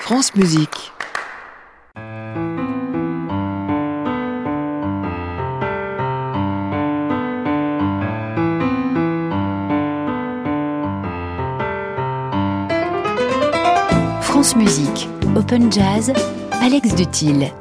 France Musique. France Musique, Open Jazz, Alex Duthil.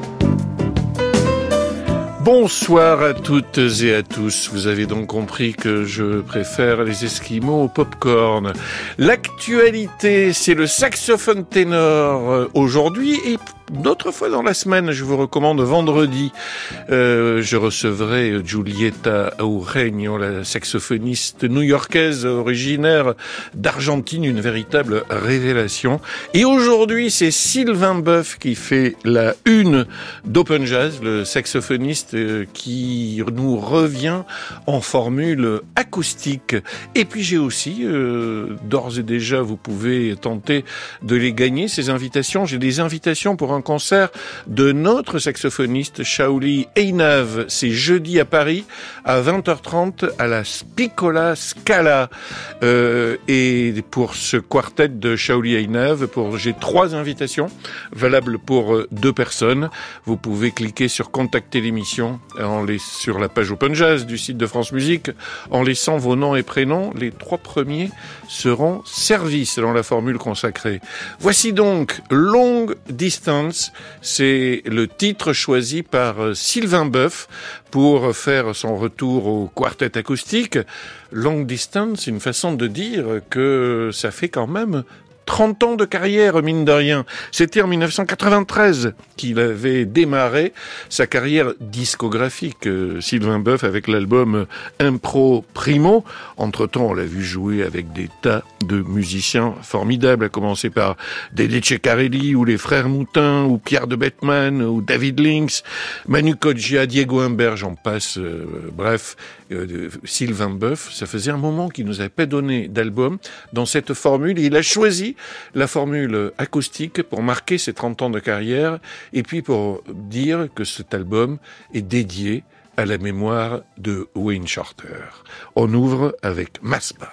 Bonsoir à toutes et à tous. Vous avez donc compris que je préfère les Esquimaux au popcorn. L'actualité, c'est le saxophone ténor aujourd'hui et d'autres fois dans la semaine, je vous recommande vendredi, je recevrai Giulietta Aurelio, la saxophoniste new-yorkaise originaire d'Argentine, une véritable révélation. Et aujourd'hui, c'est Sylvain Boeuf qui fait la une d'Open Jazz, le saxophoniste qui nous revient en formule acoustique. Et puis j'ai aussi, d'ores et déjà, vous pouvez tenter de les gagner, ces invitations. J'ai des invitations pour un concert de notre saxophoniste Shauli Einav. C'est jeudi à Paris à 20h30 à la Piccola Scala. Et pour ce quartet de Shauli Einav, j'ai 3 invitations valables pour 2 personnes. Vous pouvez cliquer sur contacter l'émission sur la page Open Jazz du site de France Musique en laissant vos noms et prénoms. Les 3 premiers seront servis selon la formule consacrée. Voici donc Long Distance. C'est le titre choisi par Sylvain Boeuf pour faire son retour au quartet acoustique. Long Distance, une façon de dire que ça fait quand même 30 ans de carrière, mine de rien. C'était en 1993 qu'il avait démarré sa carrière discographique, Sylvain Boeuf, avec l'album Impro Primo. Entre-temps, on l'a vu jouer avec des tas de musiciens formidables, à commencer par Dédé Ceccarelli, ou les Frères Moutin, ou Pierre de Bettman, ou David Lynx, Manu Coggia, Diego Humbert, j'en passe, bref. Sylvain Boeuf, ça faisait un moment qu'il nous avait pas donné d'album dans cette formule. Il a choisi la formule acoustique pour marquer ses 30 ans de carrière et puis pour dire que cet album est dédié à la mémoire de Wayne Shorter. On ouvre avec Maspa.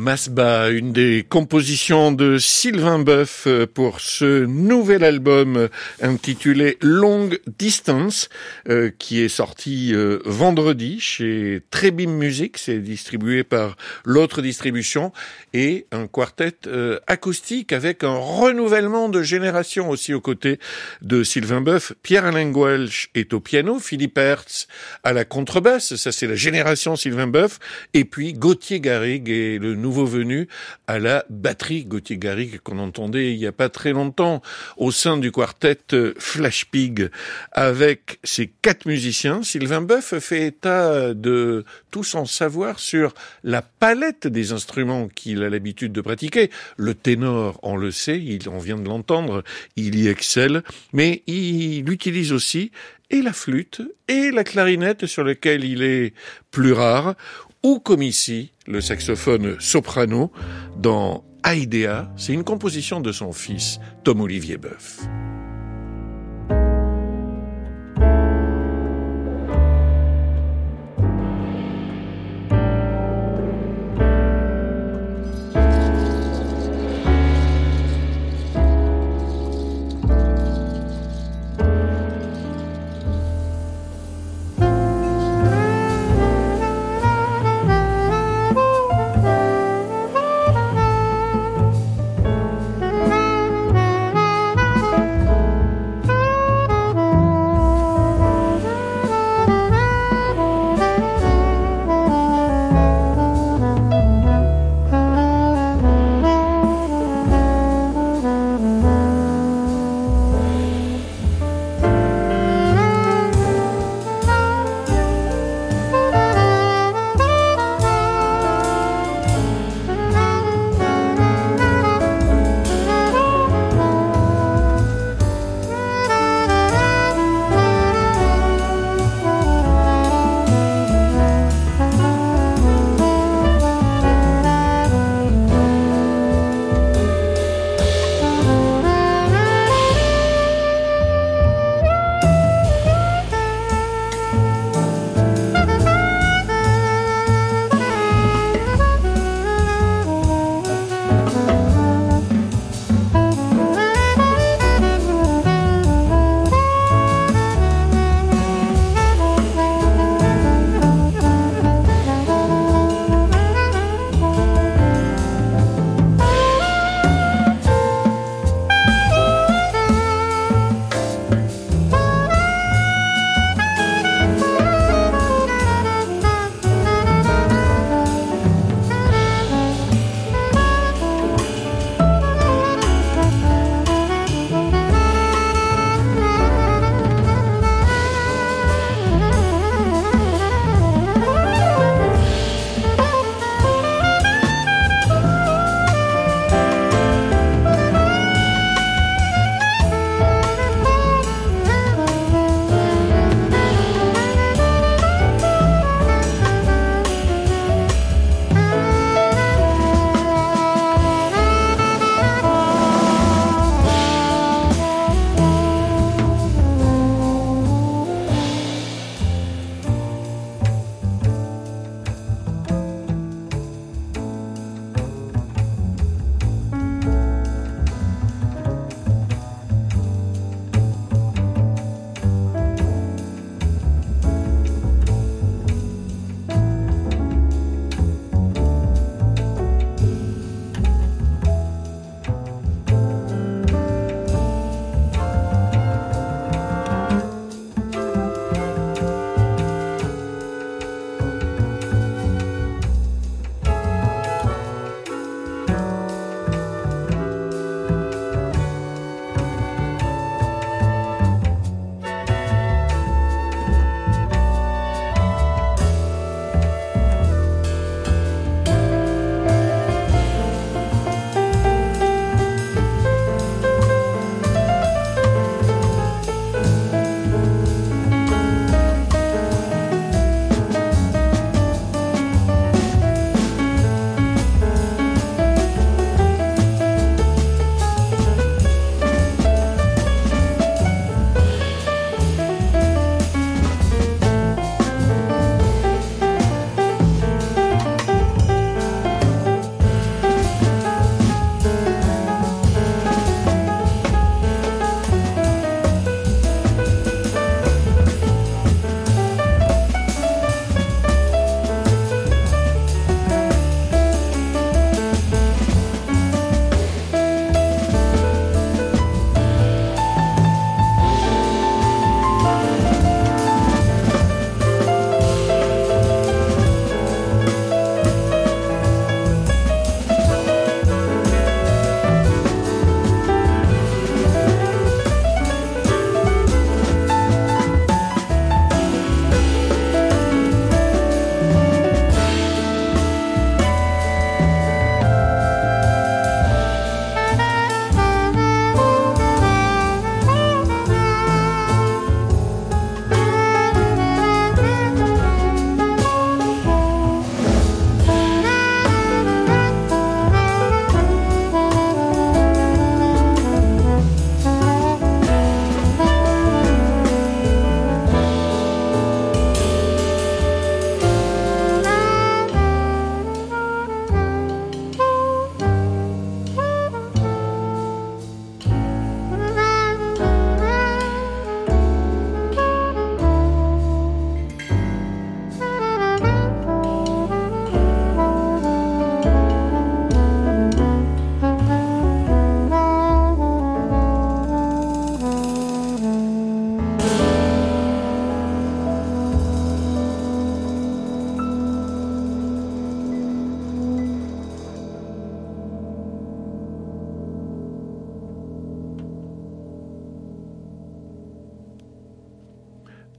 Masba, une des compositions de Sylvain Boeuf pour ce nouvel album intitulé Long Distance, qui est sorti vendredi chez Trebim Music, c'est distribué par l'autre distribution, et un quartet acoustique avec un renouvellement de génération aussi aux côtés de Sylvain Boeuf. Pierre-Alain Gouelch est au piano, Philippe Hertz à la contrebasse, ça c'est la génération Sylvain Boeuf, et puis Gauthier Garrigue est le nouveau venu à la batterie. Gauthier Garrigue qu'on entendait il n'y a pas très longtemps au sein du quartet Flash Pig. Avec ses 4 musiciens, Sylvain Boeuf fait état de tout son savoir sur la palette des instruments qu'il a l'habitude de pratiquer. Le ténor, on le sait, on vient de l'entendre, il y excelle, mais il utilise aussi et la flûte et la clarinette sur lesquelles il est plus rare, ou comme ici, le saxophone soprano dans Aidea, c'est une composition de son fils, Tom-Olivier Boeuf.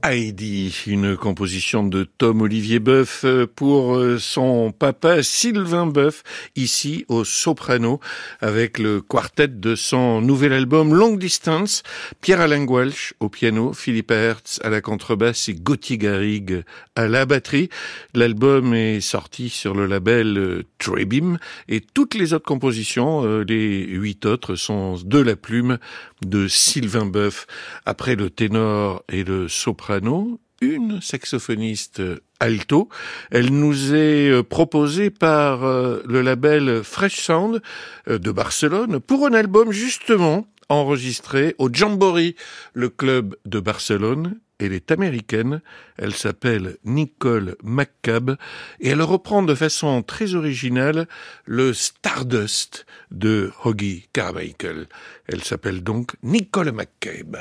Heidi, une composition de Tom Olivier Boeuf pour son papa Sylvain Boeuf, ici au soprano, avec le quartet de son nouvel album Long Distance, Pierre-Alain Goualch au piano, Philippe Hertz à la contrebasse et Gauthier Garrigue à la batterie. L'album est sorti sur le label Trebim et toutes les autres compositions, les 8 autres, sont de la plume de Sylvain Boeuf. Après le ténor et le soprano, une saxophoniste alto. Elle nous est proposée par le label Fresh Sound de Barcelone pour un album justement enregistré au Jamboree, le club de Barcelone. Elle est américaine, elle s'appelle Nicole McCabe et elle reprend de façon très originale le Stardust de Hoagy Carmichael. Elle s'appelle donc Nicole McCabe.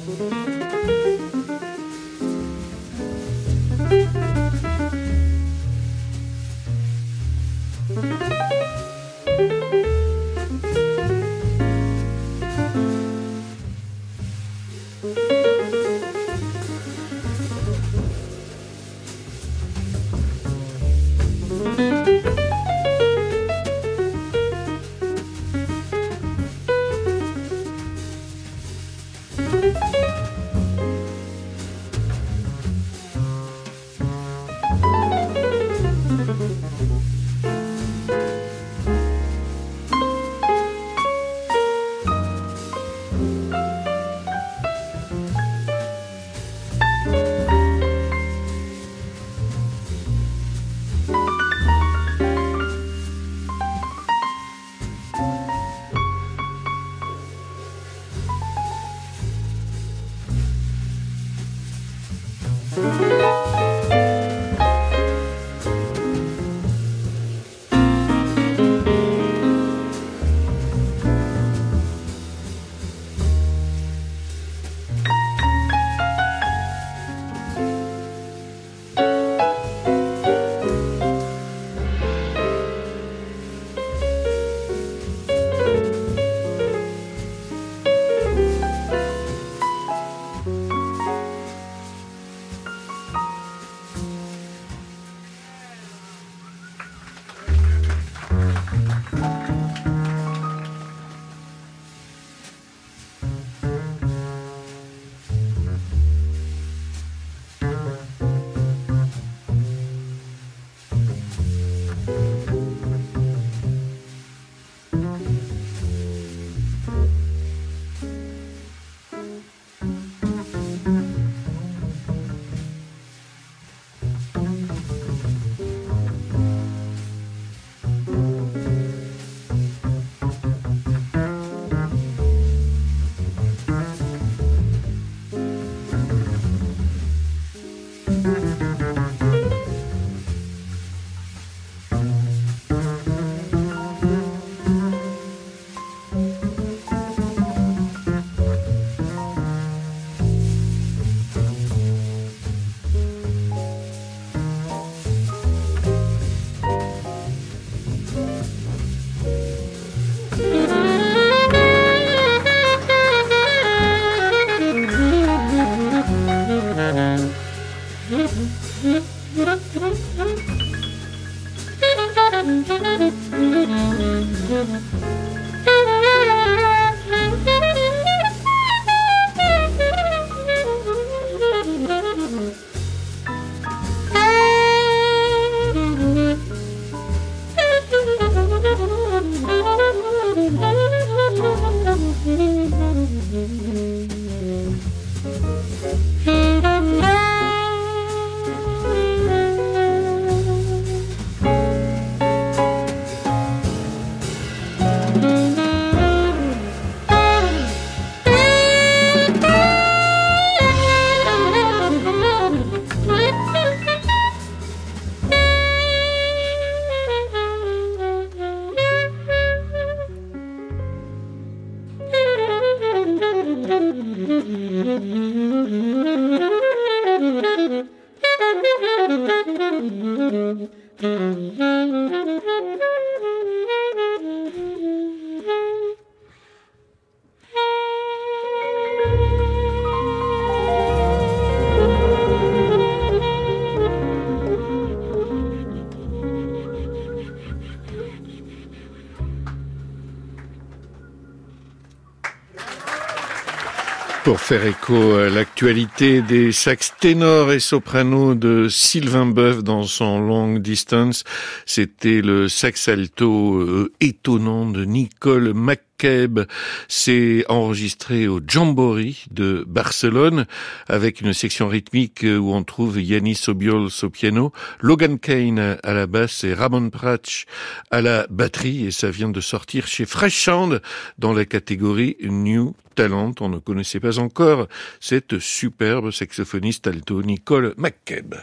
Pour faire écho à l'actualité des sax ténors et sopranos de Sylvain Boeuf dans son Long Distance, c'était le sax alto étonnant de Nicole McCabe. C'est enregistré au Jamboree de Barcelone avec une section rythmique où on trouve Yanis Obiols au piano, Logan Kane à la basse et Ramon Pratch à la batterie, et ça vient de sortir chez Fresh Sound dans la catégorie New Talent. On ne connaissait pas encore cette superbe saxophoniste alto Nicole McCabe.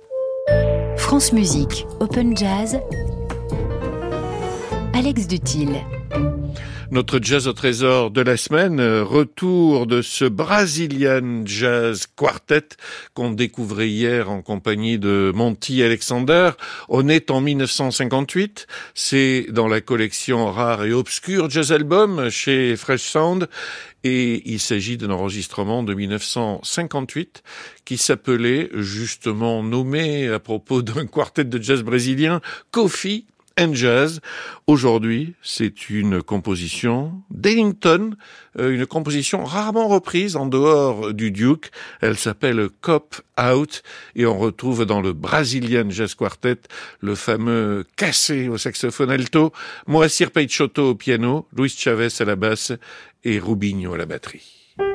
France Musique, Open Jazz, Alex Dutil. Notre jazz au trésor de la semaine, retour de ce Brazilian Jazz Quartet qu'on découvrait hier en compagnie de Monty Alexander. On est en 1958, c'est dans la collection Rare et Obscur Jazz Album chez Fresh Sound et il s'agit d'un enregistrement de 1958 qui s'appelait, justement nommé à propos d'un quartet de jazz brésilien, Coffee and Jazz. Aujourd'hui, c'est une composition d'Ellington, une composition rarement reprise en dehors du Duke. Elle s'appelle Cop Out et on retrouve dans le Brazilian Jazz Quartet le fameux Cassé au saxophone alto, Moacir Peixoto au piano, Luis Chavez à la basse et Rubinho à la batterie.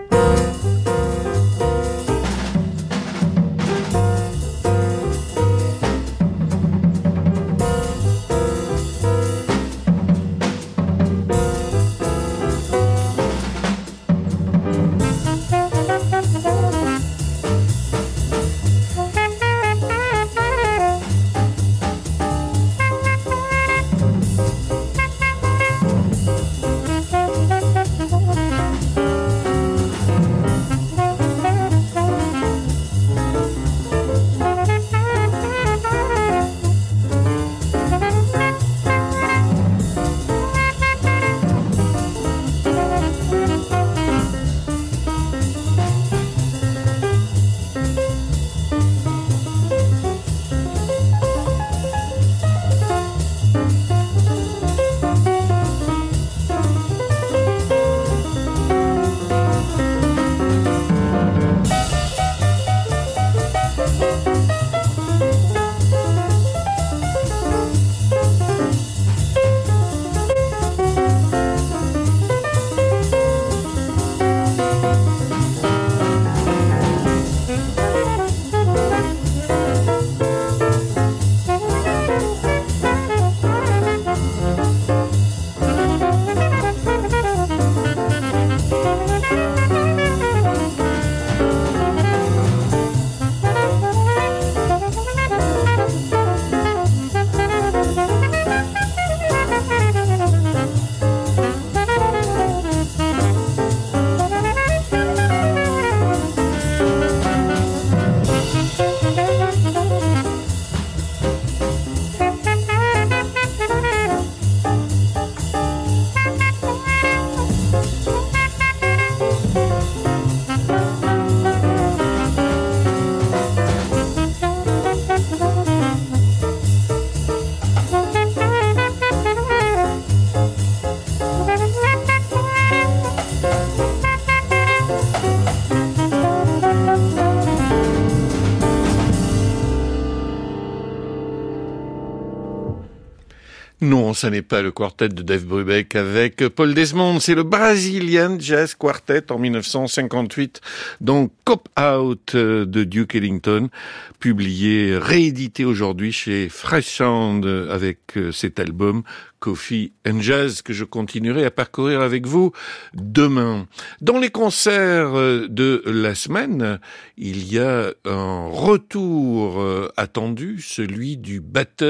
Non, ça n'est pas le quartet de Dave Brubeck avec Paul Desmond, c'est le Brazilian Jazz Quartet en 1958, donc Cop Out de Duke Ellington, publié, réédité aujourd'hui chez Fresh Sound avec cet album Coffee and Jazz que je continuerai à parcourir avec vous demain. Dans les concerts de la semaine, il y a un retour attendu, celui du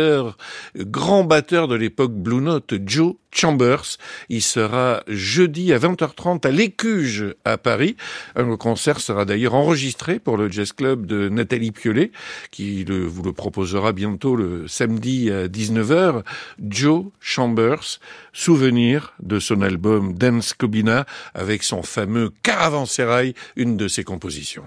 grand batteur de l'époque Blue Note, Joe Chambers. Il sera jeudi à 20h30 à l'Écuge à Paris. Le concert sera d'ailleurs enregistré pour le Jazz Club de Nathalie Piolet, qui vous le proposera bientôt le samedi à 19h. Joe Chambers, souvenir de son album Dance Cobina avec son fameux Caravansérail, une de ses compositions.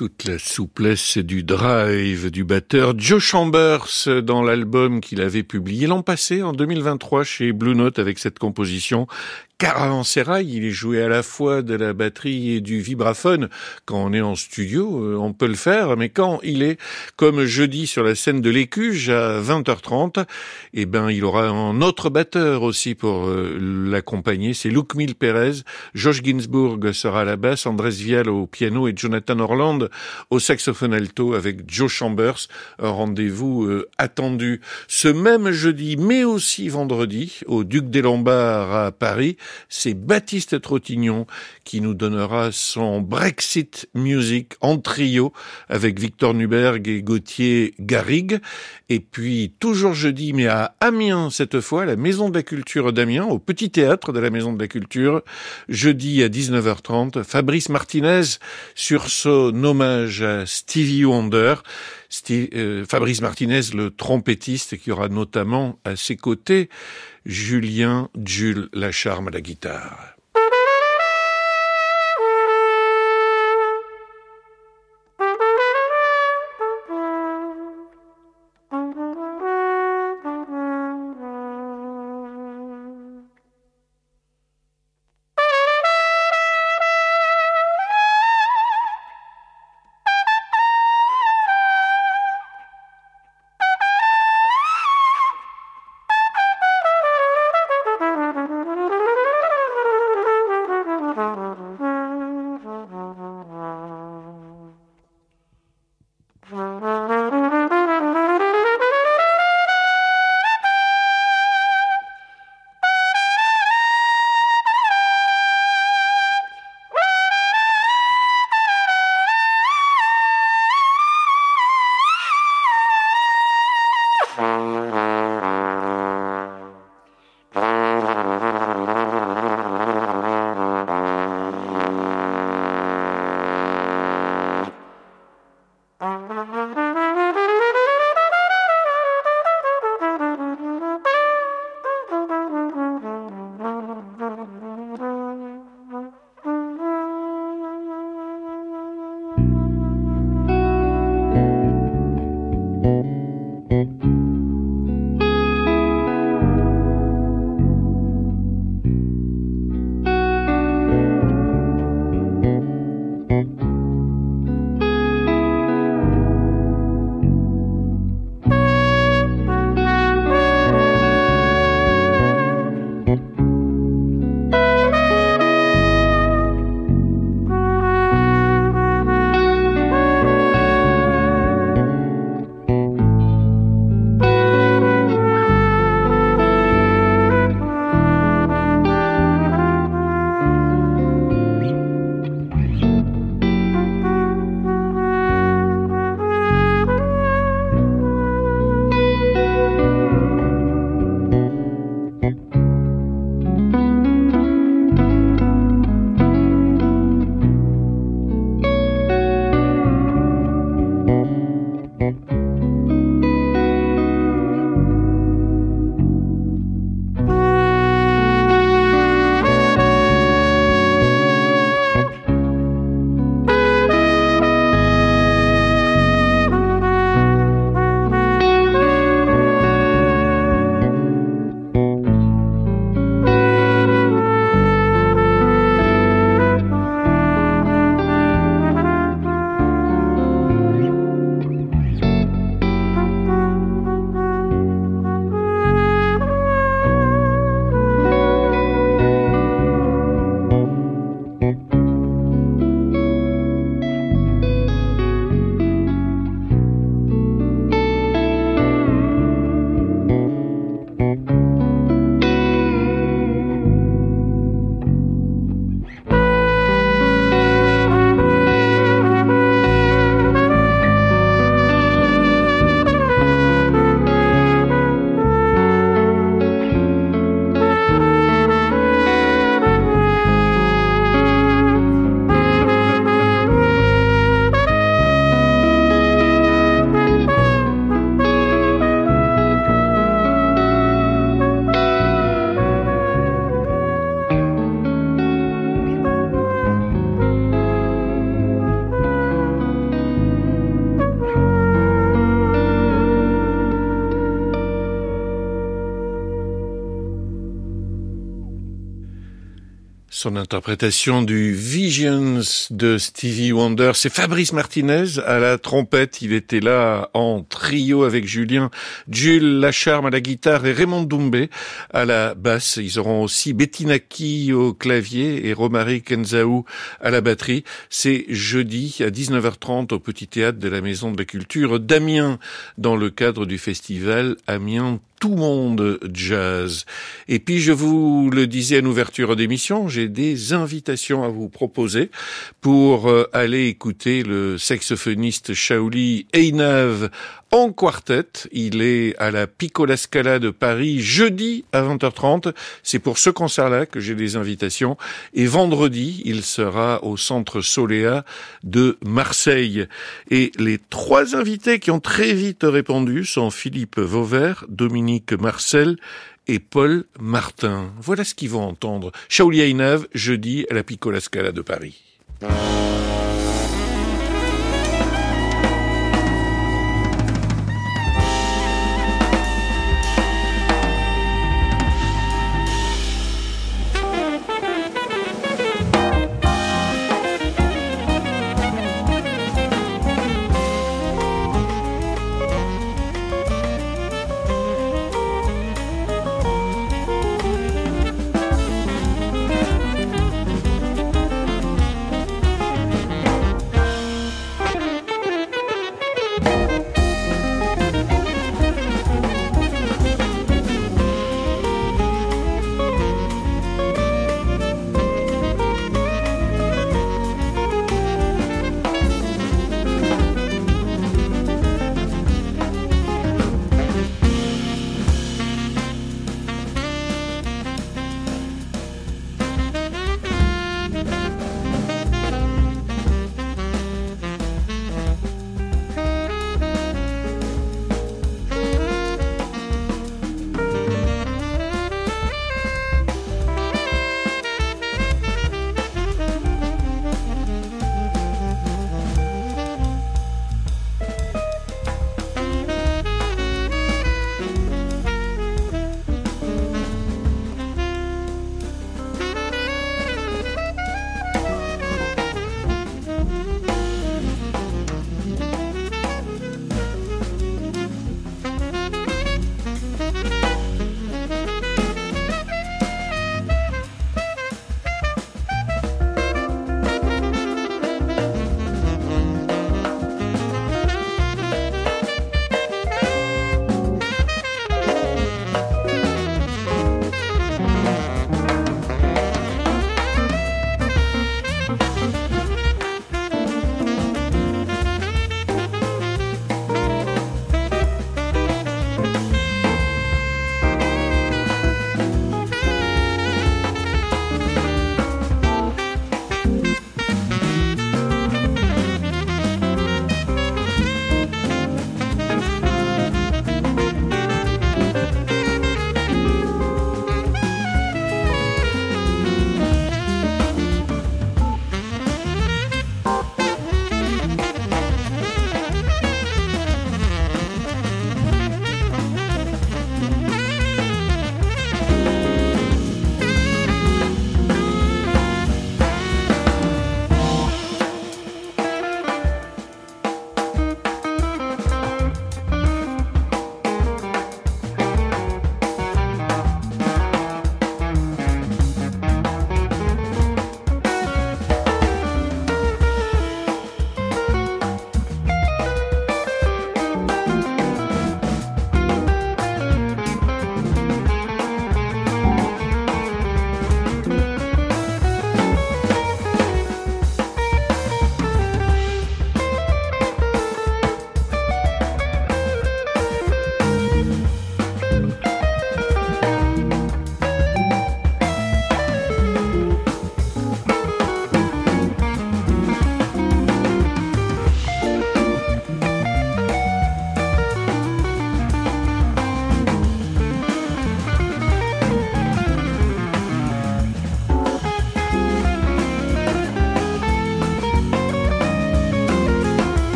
Toute la souplesse du drive du batteur Joe Chambers dans l'album qu'il avait publié l'an passé, en 2023, chez Blue Note, avec cette composition Caravansérail. Il est joué à la fois de la batterie et du vibraphone. Quand on est en studio, on peut le faire, mais quand il est, comme jeudi, sur la scène de l'Écuge à 20h30, eh ben, il aura un autre batteur aussi pour l'accompagner. C'est Luc Mil Pérez. Josh Ginsburg sera à la basse, Andrés Vial au piano et Jonathan Orland au saxophone alto avec Joe Chambers. Un rendez-vous attendu ce même jeudi, mais aussi vendredi, au Duc des Lombards à Paris. C'est Baptiste Trottignon qui nous donnera son Brexit Music en trio avec Victor Nuberg et Gauthier Garrigue. Et puis, toujours jeudi, mais à Amiens cette fois, la Maison de la Culture d'Amiens, au Petit Théâtre de la Maison de la Culture, jeudi à 19h30, Fabrice Martinez sur son hommage à Stevie Wonder. Fabrice Martinez, le trompettiste, qui aura notamment à ses côtés Julien Jules Lacharme à la guitare. Son interprétation du Visions de Stevie Wonder, c'est Fabrice Martinez à la trompette. Il était là en trio avec Jules Lacharme à la guitare et Raymond Doumbé à la basse. Ils auront aussi Bettina Key au clavier et Romaric Kenzaou à la batterie. C'est jeudi à 19h30 au Petit Théâtre de la Maison de la Culture d'Amiens dans le cadre du festival Amiens Tout Monde Jazz. Et puis, je vous le disais en ouverture d'émission, j'ai des invitations à vous proposer pour aller écouter le saxophoniste Shaoli Einav en quartet. Il est à la Piccola Scala de Paris jeudi à 20h30. C'est pour ce concert-là que j'ai des invitations. Et vendredi, il sera au Centre Solea de Marseille. Et les trois invités qui ont très vite répondu sont Philippe Vauvert, Dominique Marcel et Paul Martin. Voilà ce qu'ils vont entendre. Shaoli Einav, jeudi à la Piccola Scala de Paris.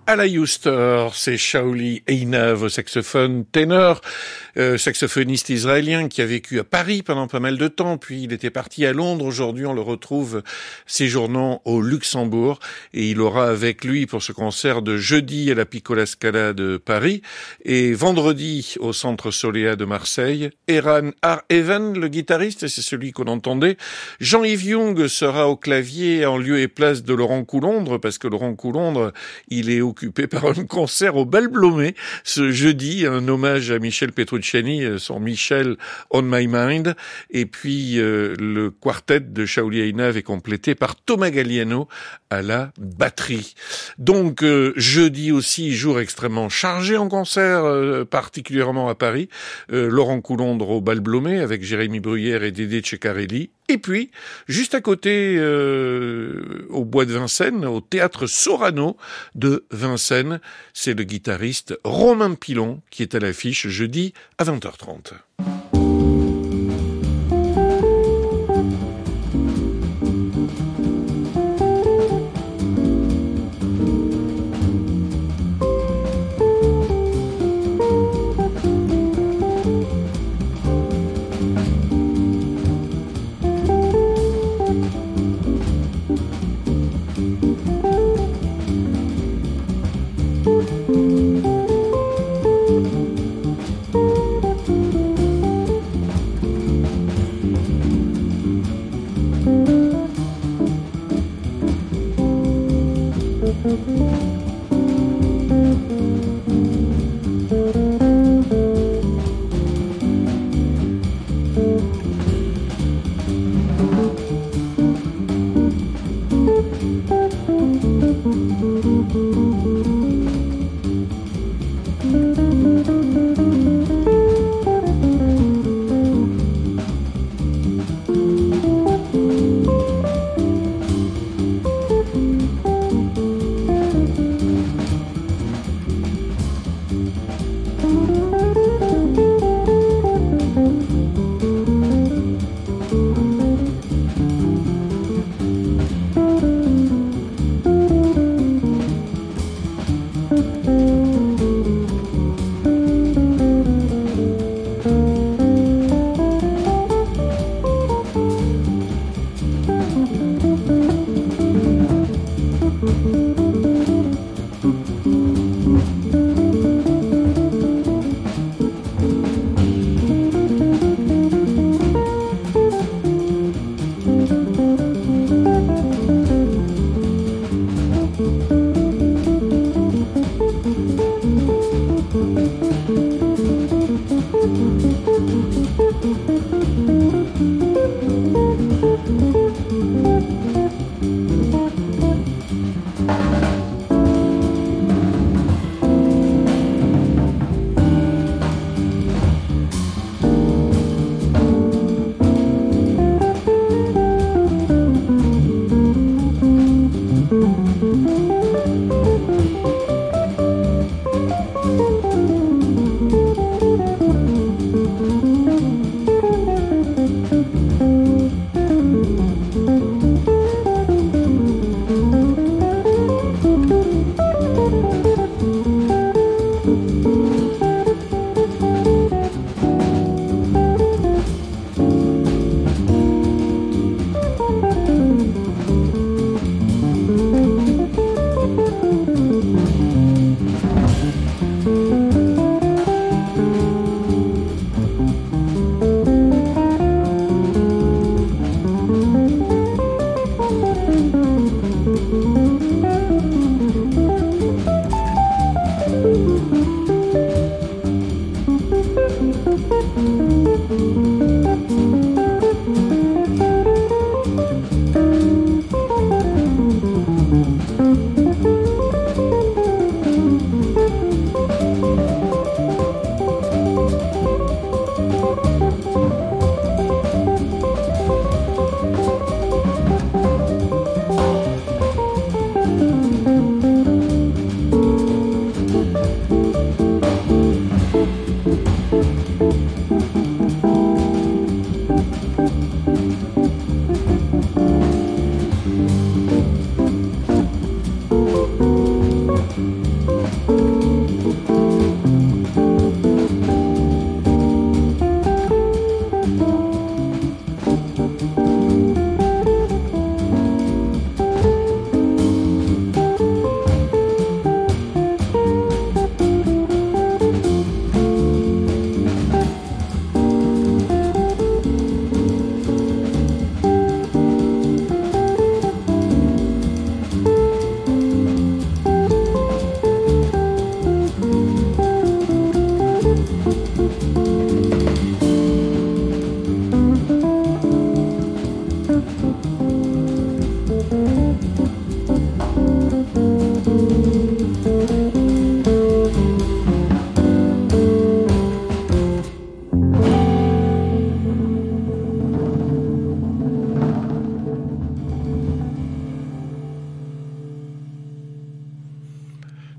à la Houster, c'est Shauli Einav au saxophone ténor, saxophoniste israélien qui a vécu à Paris pendant pas mal de temps, puis il était parti à Londres. Aujourd'hui, on le retrouve séjournant au Luxembourg et il aura avec lui pour ce concert de jeudi à la Piccola Scala de Paris et vendredi au Centre Solea de Marseille. Eran Har-Even, le guitariste, c'est celui qu'on entendait. Jean-Yves Young sera au clavier en lieu et place de Laurent Coulondre, parce que Laurent Coulondre, il est occupé par un concert au Bal Blomet ce jeudi, un hommage à Michel Petrucciani, son Michel on my mind, et puis le quartet de Shauli Einav est complété par Thomas Galliano à la batterie. Donc jeudi aussi, jour extrêmement chargé en concert, particulièrement à Paris, Laurent Coulondre au Bal Blomet avec Jérémy Bruyère et Dédé Ceccarelli. Et puis, juste à côté, au Bois de Vincennes, au Théâtre Sorano de Vincennes, c'est le guitariste Romain Pilon qui est à l'affiche jeudi à 20h30.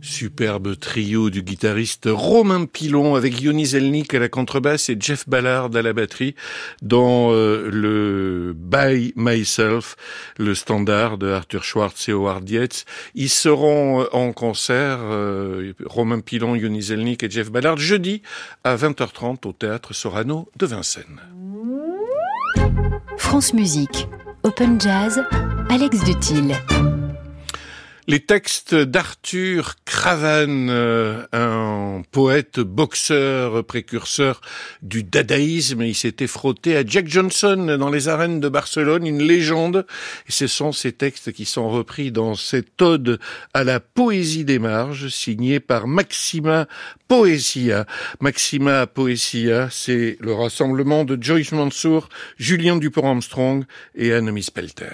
Superbe trio du guitariste Romain Pilon avec Yoni Zelnik à la contrebasse et Jeff Ballard à la batterie dans le By Myself, le standard de Arthur Schwartz et Howard Dietz. Ils seront en concert, Romain Pilon, Yoni Zelnik et Jeff Ballard, jeudi à 20h30 au Théâtre Sorano de Vincennes. France Musique, Open Jazz, Alex Dutil. Les textes d'Arthur Cravan, un poète boxeur précurseur du dadaïsme. Il s'était frotté à Jack Johnson dans les arènes de Barcelone, une légende. Et ce sont ces textes qui sont repris dans cette ode à la poésie des marges, signée par Maxima Poesia. Maxima Poesia, c'est le rassemblement de Joyce Mansour, Julien Dupont-Armstrong et Annemie Spelter.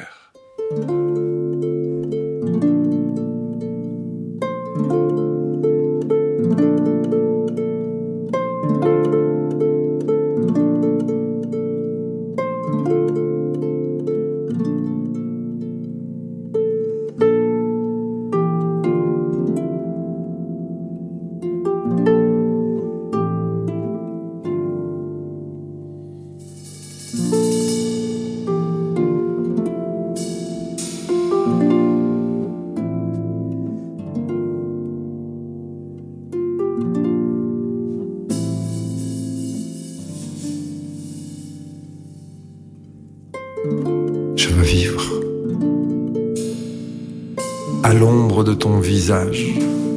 Je veux vivre à l'ombre de ton visage,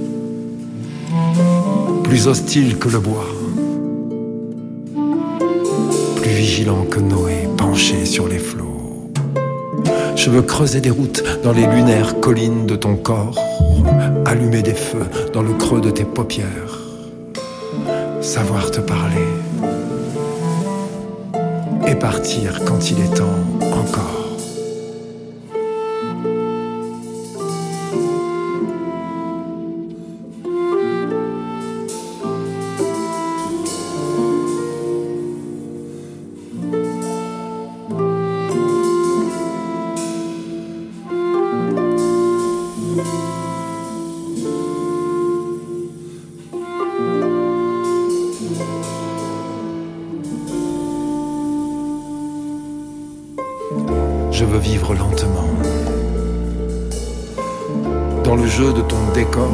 plus hostile que le bois, plus vigilant que Noé penché sur les flots. Je veux creuser des routes dans les lunaires collines de ton corps, allumer des feux dans le creux de tes paupières, savoir te parler et partir quand il est temps encore. Je veux vivre lentement dans le jeu de ton décor,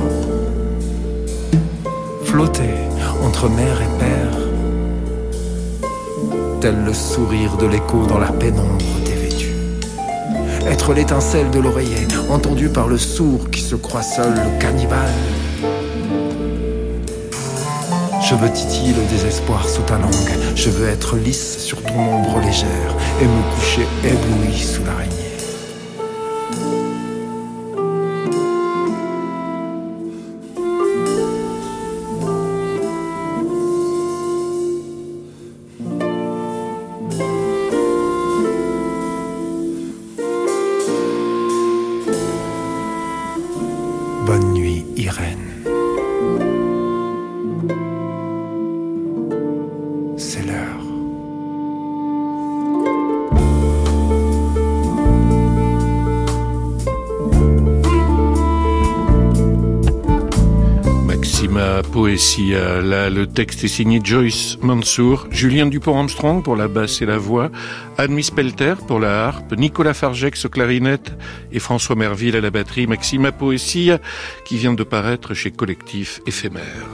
flotter entre mère et père, tel le sourire de l'écho dans la pénombre dévêtue. Être l'étincelle de l'oreiller, entendu par le sourd qui se croit seul, le cannibale. Je veux titiller le désespoir sous ta langue. Je veux être lisse sur ton ombre légère et me coucher ébloui sous l'araignée. Bonne nuit, Irène. C'est l'heure. Maxima Poesia, là le texte est signé Joyce Mansour, Julien Dupont-Armstrong pour la basse et la voix, Annemie Spelter pour la harpe, Nicolas Fargex aux clarinettes et François Merville à la batterie. Maxima Poesia qui vient de paraître chez Collectif Éphémère.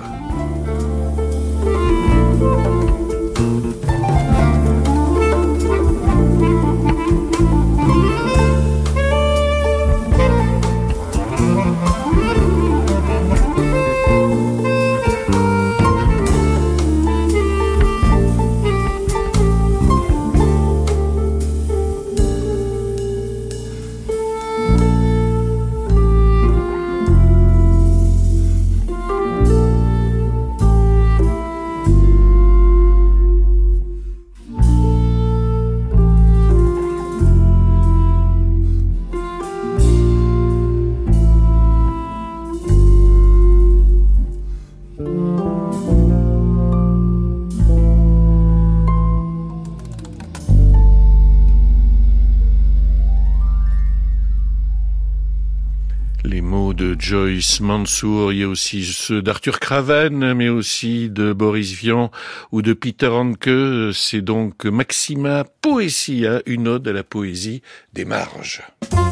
Joyce Mansour, il y a aussi ceux d'Arthur Craven, mais aussi de Boris Vian ou de Peter Handke. C'est donc Maxima Poesia, une ode à la poésie des marges.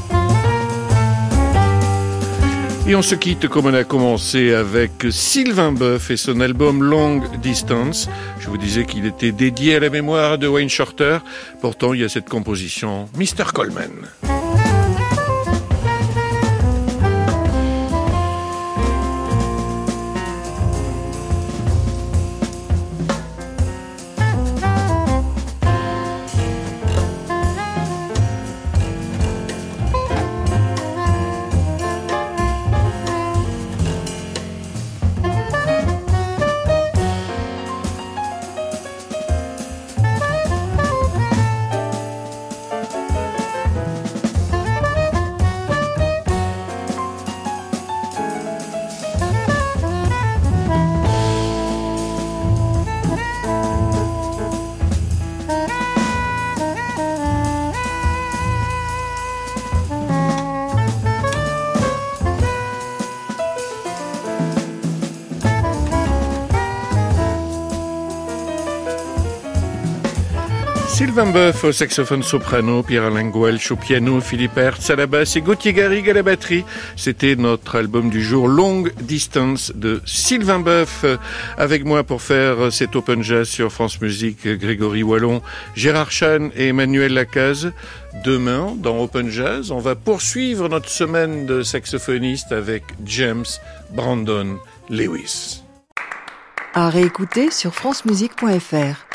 Et on se quitte comme on a commencé avec Sylvain Boeuf et son album Long Distance. Je vous disais qu'il était dédié à la mémoire de Wayne Shorter. Pourtant, il y a cette composition, Mr. Coleman. Sylvain Boeuf au saxophone soprano, Pierre-Alain Gouelch au piano, Philippe Hertz à la basse et Gauthier Garrigue à la batterie. C'était notre album du jour, Long Distance de Sylvain Boeuf. Avec moi pour faire cet Open Jazz sur France Musique, Grégory Wallon, Gérard Chan et Emmanuel Lacaze. Demain, dans Open Jazz, on va poursuivre notre semaine de saxophonistes avec James Brandon Lewis. À réécouter sur francemusique.fr.